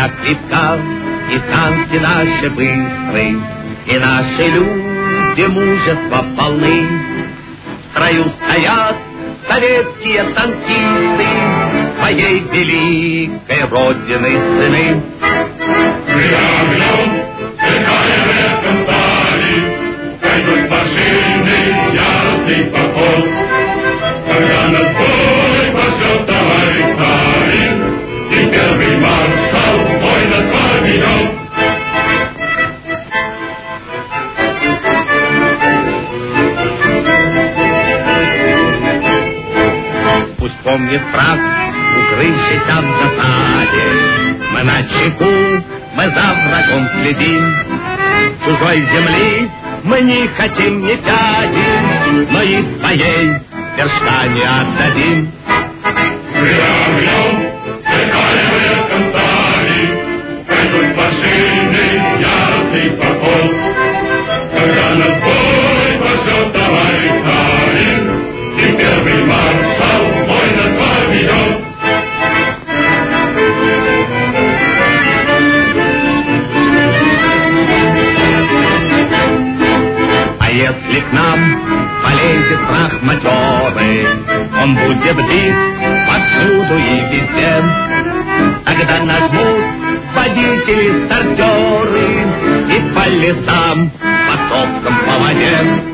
для квитка, и танцы наши быстрые, и наши люди мужества полны. В строю стоят советские танкисты, своей великой родины сыны. Мы огнем сверкаем в этом стали, пойдут машины, ясный поход. Когда на бой пошел товарищ Сталин, и первый маршал бой над вами вел. Пусть помнит враг, укрывшийся в засаде, мы на чеку, мы за врагом следим. Чужой земли мы не хотим ни пяди, но и своей вершка не отдадим. Мы огнем сверкаем в этом стали, пойдут машины, ясный поход. Когда на бой пошел товарищ Сталин, и первый маршал бой над вами вел. А если к нам полезет враг матерый, он будет бит повсюду и везде. Тогда нажмут водители-стартеры и по лесам, по сопкам, по воде.